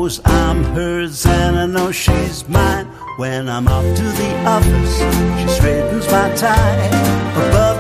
knows I'm hers and I know she's mine. When I'm off to the office, she straightens my tie. But